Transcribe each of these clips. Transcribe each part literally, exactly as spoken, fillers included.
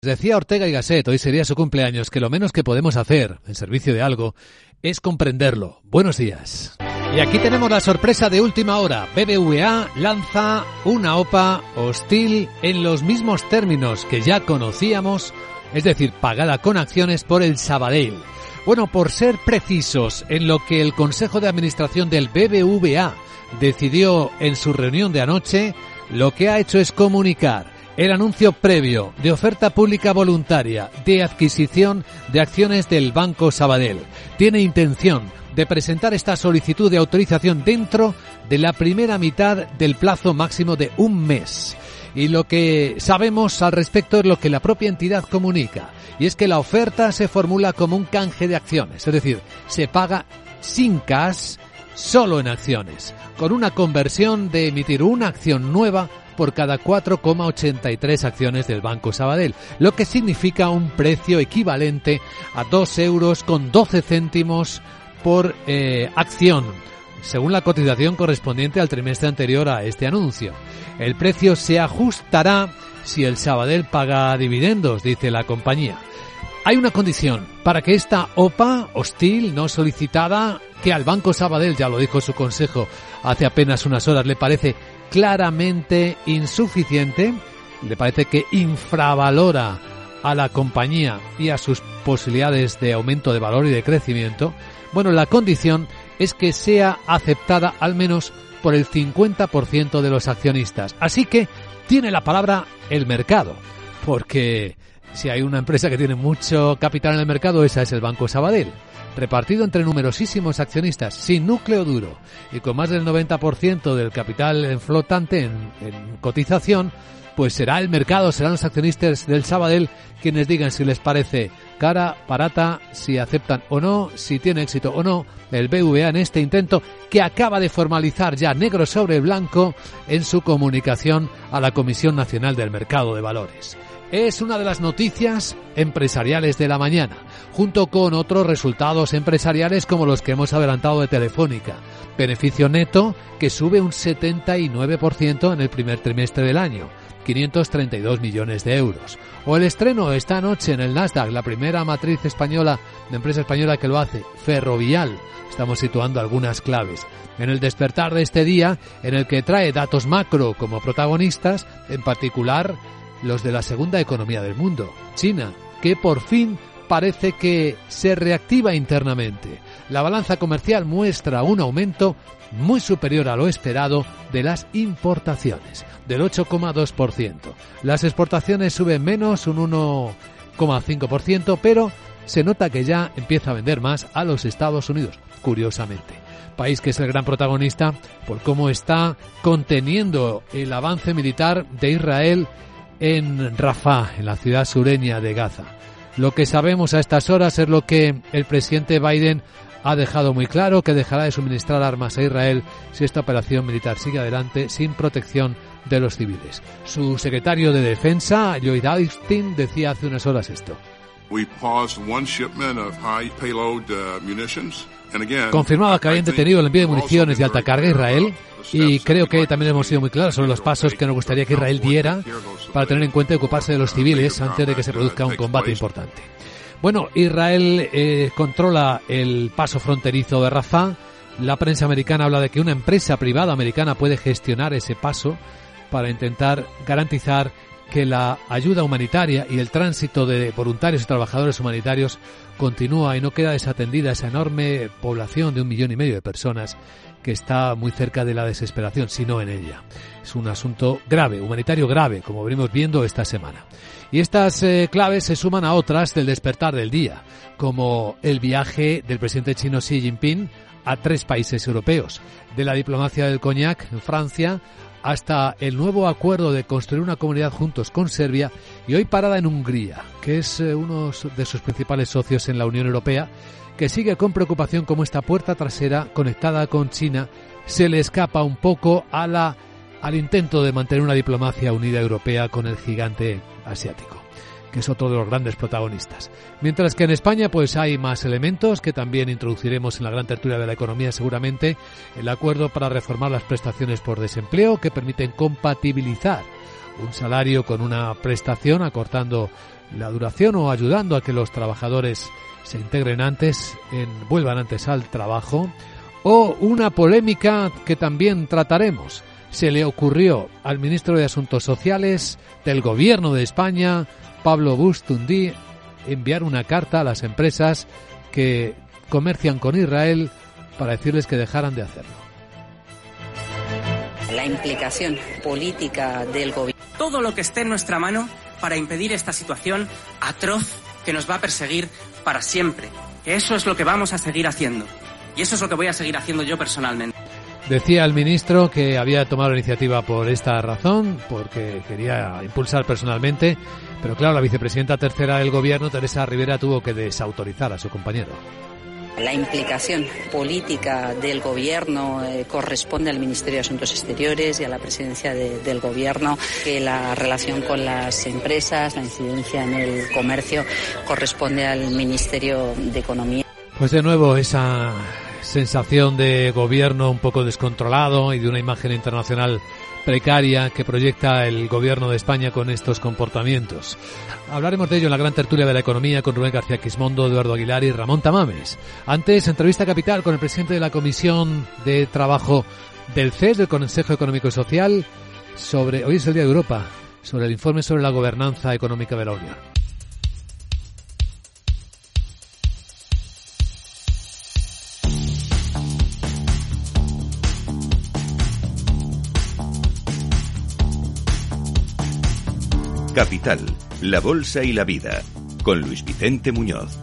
Decía Ortega y Gasset, hoy sería su cumpleaños, que lo menos que podemos hacer en servicio de algo es comprenderlo. Buenos días. Y aquí tenemos la sorpresa de última hora. B B V A lanza una OPA hostil en los mismos términos que ya conocíamos, es decir, pagada con acciones por el Sabadell. Bueno, por ser precisos en lo que el Consejo de Administración del B B V A decidió en su reunión de anoche, lo que ha hecho es comunicar el anuncio previo de oferta pública voluntaria de adquisición de acciones del Banco Sabadell. Tiene intención de presentar esta solicitud de autorización dentro de la primera mitad del plazo máximo de un mes. Y lo que sabemos al respecto es lo que la propia entidad comunica, y es que la oferta se formula como un canje de acciones, es decir, se paga sin cash, solo en acciones, con una conversión de emitir una acción nueva por cada cuatro coma ochenta y tres acciones del Banco Sabadell, lo que significa un precio equivalente a dos euros con doce céntimos por eh, acción, según la cotización correspondiente al trimestre anterior a este anuncio. El precio se ajustará si el Sabadell paga dividendos, dice la compañía. Hay una condición para que esta OPA hostil no solicitada, que al Banco Sabadell, ya lo dijo su consejo hace apenas unas horas, le parece claramente insuficiente, le parece que infravalora a la compañía y a sus posibilidades de aumento de valor y de crecimiento. Bueno, la condición es que sea aceptada al menos por el cincuenta por ciento de los accionistas. Así que tiene la palabra el mercado, porque si hay una empresa que tiene mucho capital en el mercado, esa es el Banco Sabadell. Repartido entre numerosísimos accionistas, sin núcleo duro y con más del noventa por ciento del capital en flotante en, en cotización, pues será el mercado, serán los accionistas del Sabadell quienes digan si les parece cara, barata, si aceptan o no, si tiene éxito o no el B B V A en este intento que acaba de formalizar ya negro sobre blanco en su comunicación a la Comisión Nacional del Mercado de Valores. Es una de las noticias empresariales de la mañana, junto con otros resultados empresariales como los que hemos adelantado de Telefónica. Beneficio neto que sube un setenta y nueve por ciento en el primer trimestre del año, quinientos treinta y dos millones de euros. O el estreno esta noche en el Nasdaq, la primera matriz española, de empresa española que lo hace, Ferrovial. Estamos situando algunas claves. En el despertar de este día, en el que trae datos macro como protagonistas, en particular los de la segunda economía del mundo, China, que por fin parece que se reactiva internamente. La balanza comercial muestra un aumento muy superior a lo esperado de las importaciones, del ocho coma dos por ciento. Las exportaciones suben menos, un uno coma cinco por ciento, pero se nota que ya empieza a vender más a los Estados Unidos, curiosamente. País que es el gran protagonista por cómo está conteniendo el avance militar de Israel en Rafah, en la ciudad sureña de Gaza. Lo que sabemos a estas horas es lo que el presidente Biden ha dejado muy claro, que dejará de suministrar armas a Israel si esta operación militar sigue adelante sin protección de los civiles. Su secretario de Defensa, Lloyd Austin, decía hace unas horas esto. We paused one shipment of high payload uh, munitions. Confirmaba que habían detenido el envío de municiones de alta carga a Israel y creo que también hemos sido muy claros sobre los pasos que nos gustaría que Israel diera para tener en cuenta y ocuparse de los civiles antes de que se produzca un combate importante. Bueno, Israel eh, controla el paso fronterizo de Rafah. La prensa americana habla de que una empresa privada americana puede gestionar ese paso para intentar garantizar que la ayuda humanitaria y el tránsito de voluntarios y trabajadores humanitarios continúa y no queda desatendida esa enorme población de un millón y medio de personas que está muy cerca de la desesperación, si no en ella. Es un asunto grave, humanitario grave, como venimos viendo esta semana. Y estas eh, claves se suman a otras del despertar del día, como el viaje del presidente chino Xi Jinping a tres países europeos, de la diplomacia del coñac en Francia hasta el nuevo acuerdo de construir una comunidad juntos con Serbia y hoy parada en Hungría, que es eh, uno de sus principales socios en la Unión Europea, que sigue con preocupación cómo esta puerta trasera conectada con China se le escapa un poco a la, al intento de mantener una diplomacia unida europea con el gigante asiático, que es otro de los grandes protagonistas. Mientras que en España pues hay más elementos que también introduciremos en la gran tertulia de la economía seguramente. El acuerdo para reformar las prestaciones por desempleo que permiten compatibilizar un salario con una prestación, acortando la duración o ayudando a que los trabajadores se integren antes, en, vuelvan antes al trabajo, o una polémica que también trataremos. Se le ocurrió al ministro de Asuntos Sociales del Gobierno de España, Pablo Bustundí, enviar una carta a las empresas que comercian con Israel para decirles que dejaran de hacerlo. La implicación política del gobierno. Todo lo que esté en nuestra mano para impedir esta situación atroz que nos va a perseguir para siempre. Eso es lo que vamos a seguir haciendo. Y eso es lo que voy a seguir haciendo yo personalmente. Decía el ministro que había tomado la iniciativa por esta razón, porque quería impulsar personalmente, pero claro, la vicepresidenta tercera del Gobierno, Teresa Rivera, tuvo que desautorizar a su compañero. La implicación política del Gobierno eh, corresponde al Ministerio de Asuntos Exteriores y a la presidencia de, del Gobierno, que la relación con las empresas, la incidencia en el comercio, corresponde al Ministerio de Economía. Pues de nuevo esa sensación de gobierno un poco descontrolado y de una imagen internacional precaria que proyecta el Gobierno de España con estos comportamientos. Hablaremos de ello en la gran tertulia de la economía con Rubén García Quismondo, Eduardo Aguilar y Ramón Tamames. Antes, entrevista capital con el presidente de la Comisión de Trabajo del C E S, del Consejo Económico y Social, sobre, hoy es el Día de Europa, sobre el informe sobre la gobernanza económica de la Unión. Capital, la Bolsa y la Vida, con Luis Vicente Muñoz.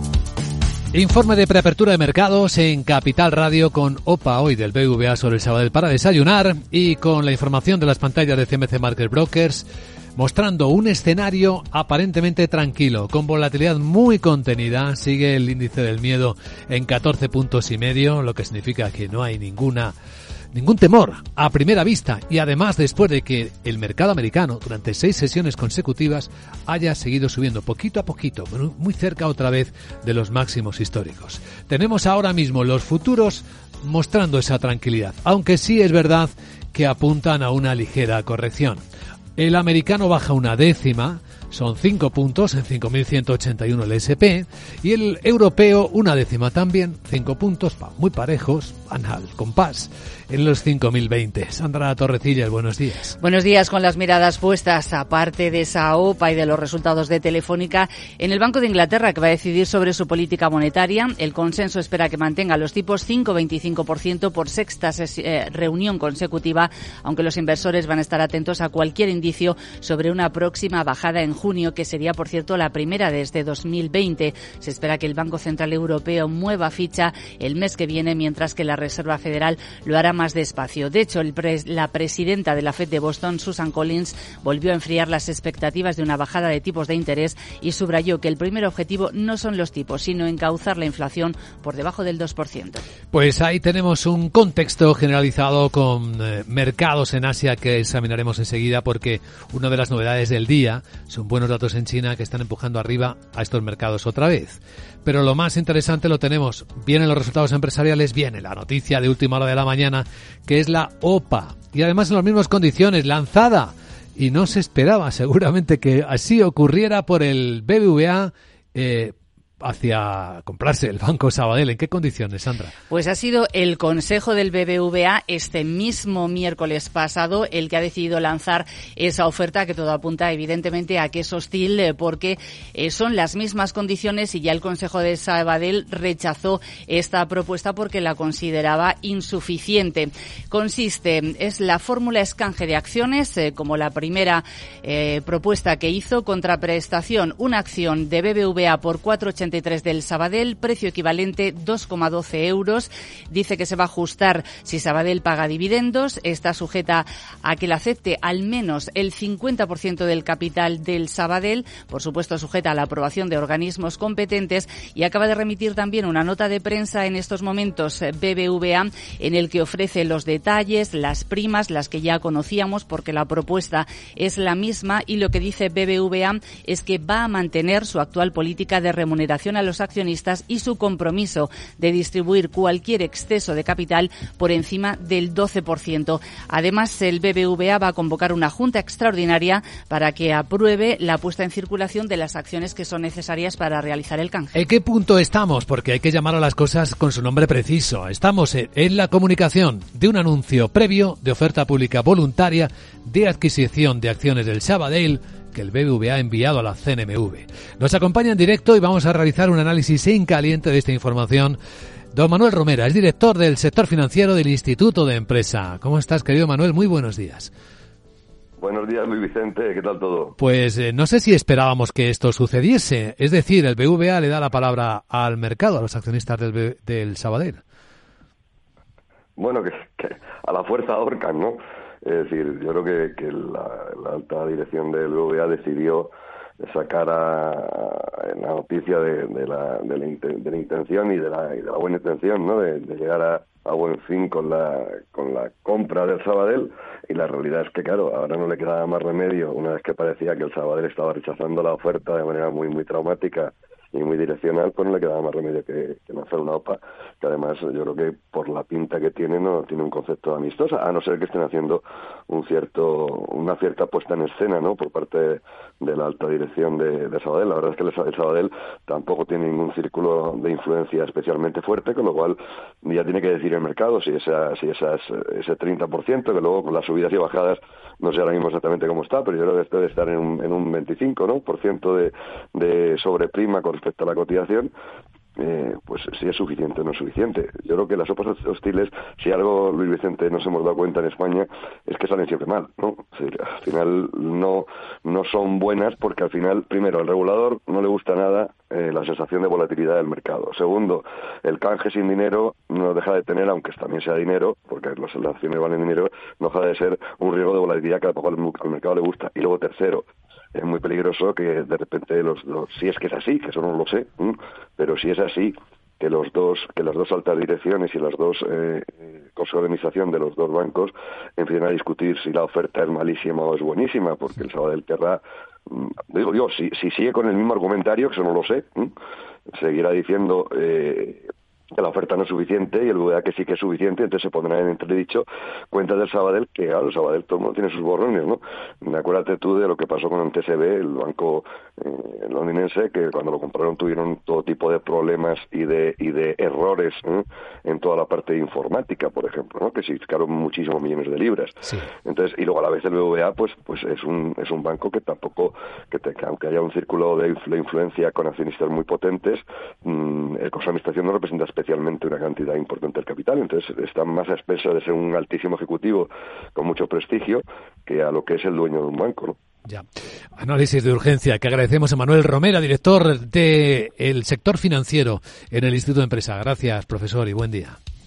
Informe de preapertura de mercados en Capital Radio con OPA hoy del B B V A sobre el Sabadell para desayunar y con la información de las pantallas de C M C Market Brokers mostrando un escenario aparentemente tranquilo, con volatilidad muy contenida. Sigue el índice del miedo en catorce puntos y medio, lo que significa que no hay ninguna ningún temor a primera vista y además después de que el mercado americano durante seis sesiones consecutivas haya seguido subiendo poquito a poquito, muy cerca otra vez de los máximos históricos. Tenemos ahora mismo los futuros mostrando esa tranquilidad, aunque sí es verdad que apuntan a una ligera corrección. El americano baja una décima, son cinco puntos en cinco mil ciento ochenta y uno el ese pe, y el europeo una décima también, cinco puntos, muy parejos, van al compás en los cinco mil veinte. Sandra Torrecillas, buenos días. Buenos días, con las miradas puestas, aparte de esa OPA y de los resultados de Telefónica, en el Banco de Inglaterra, que va a decidir sobre su política monetaria. El consenso espera que mantenga los tipos cinco coma veinticinco por ciento por sexta ses- eh, reunión consecutiva, aunque los inversores van a estar atentos a cualquier indicio sobre una próxima bajada en junio, que sería, por cierto, la primera desde dos mil veinte. Se espera que el Banco Central Europeo mueva ficha el mes que viene, mientras que la Reserva Federal lo hará más despacio. De hecho, el pres- la presidenta de la Fed de Boston, Susan Collins, volvió a enfriar las expectativas de una bajada de tipos de interés y subrayó que el primer objetivo no son los tipos, sino encauzar la inflación por debajo del dos por ciento. Pues ahí tenemos un contexto generalizado con eh, mercados en Asia que examinaremos enseguida, porque una de las novedades del día son buenos datos en China que están empujando arriba a estos mercados otra vez. Pero lo más interesante lo tenemos. Vienen los resultados empresariales, viene la noticia de última hora de la mañana, que es la OPA. Y además en las mismas condiciones, lanzada. Y no se esperaba seguramente que así ocurriera por el B B V A, eh, hacia comprarse el Banco Sabadell. ¿En qué condiciones, Sandra? Pues ha sido el Consejo del B B V A este mismo miércoles pasado el que ha decidido lanzar esa oferta, que todo apunta evidentemente a que es hostil, eh, porque eh, son las mismas condiciones y ya el Consejo de Sabadell rechazó esta propuesta porque la consideraba insuficiente. Consiste, es la fórmula escanje de acciones, eh, como la primera eh, propuesta que hizo, contraprestación, una acción de B B V A por cuatro coma ochenta y tres del Sabadell, precio equivalente dos coma doce euros. Dice que se va a ajustar si Sabadell paga dividendos. Está sujeta a que la acepte al menos el cincuenta por ciento del capital del Sabadell, por supuesto sujeta a la aprobación de organismos competentes, y acaba de remitir también una nota de prensa en estos momentos B B V A en el que ofrece los detalles, las primas, las que ya conocíamos porque la propuesta es la misma, y lo que dice B B V A es que va a mantener su actual política de remuneración remuneración a los accionistas y su compromiso de distribuir cualquier exceso de capital por encima del doce por ciento. Además, el B B V A va a convocar una junta extraordinaria para que apruebe la puesta en circulación de las acciones que son necesarias para realizar el canje. ¿En qué punto estamos? Porque hay que llamar a las cosas con su nombre preciso. Estamos en la comunicación de un anuncio previo de oferta pública voluntaria de adquisición de acciones del Sabadell que el B B V A ha enviado a la C N M V. Nos acompaña en directo y vamos a realizar un análisis en caliente de esta información. Don Manuel Romera es director del sector financiero del Instituto de Empresa. ¿Cómo estás, querido Manuel? Muy buenos días. Buenos días, Luis Vicente. ¿Qué tal todo? Pues eh, no sé si esperábamos que esto sucediese. Es decir, el B B V A le da la palabra al mercado, a los accionistas del, B- del Sabadell. Bueno, que, que a la fuerza ahorcan, ¿no? Es decir, yo creo que, que la, la alta dirección del B B V A decidió sacar a, a la noticia de, de, la, de, la, de la intención y de la, y de la buena intención, ¿no? De, de llegar a, a buen fin con la, con la compra del Sabadell, y la realidad es que, claro, ahora no le quedaba más remedio, una vez que parecía que el Sabadell estaba rechazando la oferta de manera muy, muy traumática y muy direccional, pues no le quedaba más remedio que, que lanzar una O P A, que además yo creo que por la pinta que tiene no tiene un concepto amistoso, a no ser que estén haciendo un cierto una cierta puesta en escena, ¿no?, por parte de, de la alta dirección de, de Sabadell. La verdad es que el, el Sabadell tampoco tiene ningún círculo de influencia especialmente fuerte, con lo cual ya tiene que decir el mercado si esa, si esas, ese treinta por ciento, que luego con las subidas y bajadas no sé ahora mismo exactamente cómo está, pero yo creo que esto debe estar en un, en un veinticinco, ¿no?, por ciento de, de sobreprima con respecto a la cotización. Eh, pues si es suficiente o no es suficiente. Yo creo que las sopas hostiles, si algo, Luis Vicente, nos hemos dado cuenta en España, es que salen siempre mal, ¿no? O sea, al final no no son buenas, porque al final, primero, al regulador no le gusta nada eh, la sensación de volatilidad del mercado. Segundo, el canje sin dinero no deja de tener, aunque también sea dinero, porque los, las acciones valen dinero, no deja de ser un riesgo de volatilidad que tampoco al, al mercado le gusta. Y luego, tercero, es muy peligroso que de repente los, los si es que es así, que eso no lo sé, ¿m? pero si es así, que los dos que las dos altas direcciones y las dos eh, consejos de administración de los dos bancos empiecen a discutir si la oferta es malísima o es buenísima, porque el Sabadell querrá, digo yo, si, si sigue con el mismo argumentario, que eso no lo sé, ¿m? seguirá diciendo eh, que la oferta no es suficiente, y el B B V A que sí que es suficiente, entonces se pondrá en entredicho cuentas del Sabadell, que claro, el Sabadell todo el mundo tiene sus borrones, ¿no? Acuérdate tú de lo que pasó con el T S B, el banco eh, londinense, que cuando lo compraron tuvieron todo tipo de problemas y de y de errores, ¿eh?, en toda la parte informática, por ejemplo, ¿no?, que significaron muchísimos millones de libras. Sí. Entonces, y luego a la vez el B B V A, pues pues es un es un banco que tampoco, que, te, que aunque haya un círculo de, influ, de influencia con accionistas muy potentes, mmm, el Consejo de Administración no representa especialmente una cantidad importante del capital, entonces está más a expensas de ser un altísimo ejecutivo con mucho prestigio que a lo que es el dueño de un banco, ¿no? Ya. Análisis de urgencia que agradecemos a Manuel Romera, director del sector financiero en el Instituto de Empresa. Gracias, profesor, y buen día.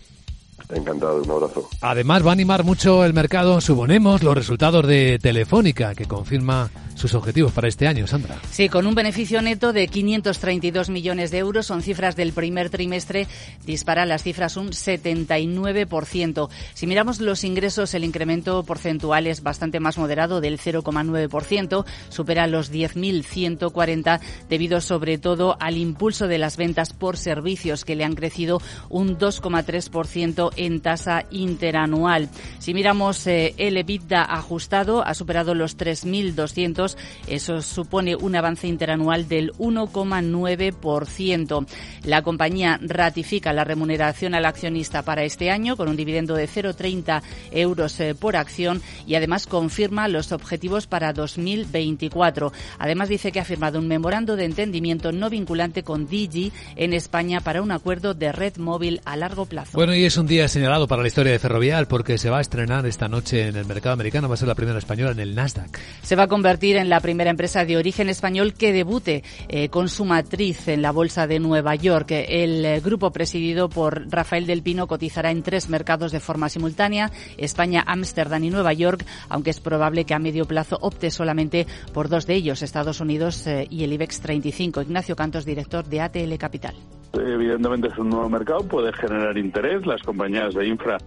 Encantado, un abrazo. Además va a animar mucho el mercado, suponemos, los resultados de Telefónica, que confirma sus objetivos para este año, Sandra. Sí, con un beneficio neto de quinientos treinta y dos millones de euros, son cifras del primer trimestre, disparan las cifras un setenta y nueve por ciento. Si miramos los ingresos, el incremento porcentual es bastante más moderado, del cero coma nueve por ciento, supera los diez mil ciento cuarenta, debido sobre todo al impulso de las ventas por servicios, que le han crecido un dos coma tres por ciento en tasa interanual. Si miramos eh, el EBITDA ajustado, ha superado los tres mil doscientos, eso supone un avance interanual del uno coma nueve por ciento. La compañía ratifica la remuneración al accionista para este año con un dividendo de cero coma treinta euros eh, por acción, y además confirma los objetivos para dos mil veinticuatro. Además dice que ha firmado un memorando de entendimiento no vinculante con Digi en España para un acuerdo de red móvil a largo plazo. Bueno, y es un día señalado para la historia de Ferrovial, porque se va a estrenar esta noche en el mercado americano, va a ser la primera española en el Nasdaq. Se va a convertir en la primera empresa de origen español que debute eh, con su matriz en la Bolsa de Nueva York. El eh, grupo presidido por Rafael del Pino cotizará en tres mercados de forma simultánea: España, Ámsterdam y Nueva York, aunque es probable que a medio plazo opte solamente por dos de ellos, Estados Unidos eh, y el IBEX treinta y cinco. Ignacio Cantos, director de A T L Capital. Evidentemente es un nuevo mercado, puede generar interés. Las compañías de infra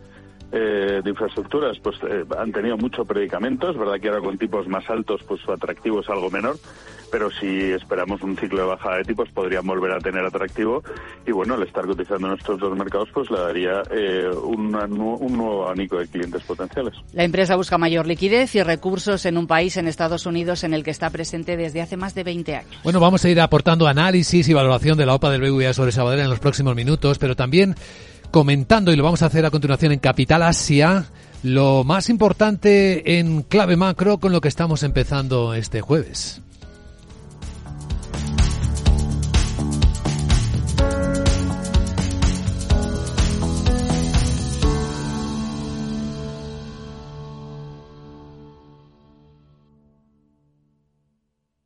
eh, de infraestructuras pues eh, han tenido mucho predicamento. Es verdad que ahora con tipos más altos pues su atractivo es algo menor, pero si esperamos un ciclo de bajada de tipos podrían volver a tener atractivo, y bueno, el estar cotizando en estos dos mercados pues le daría eh, una, un nuevo abanico de clientes potenciales. La empresa busca mayor liquidez y recursos en un país, en Estados Unidos, en el que está presente desde hace más de veinte años. Bueno, vamos a ir aportando análisis y valoración de la O P A del B B V A sobre Sabadell en los próximos minutos, pero también comentando, y lo vamos a hacer a continuación en Capital Asia, lo más importante en clave macro con lo que estamos empezando este jueves.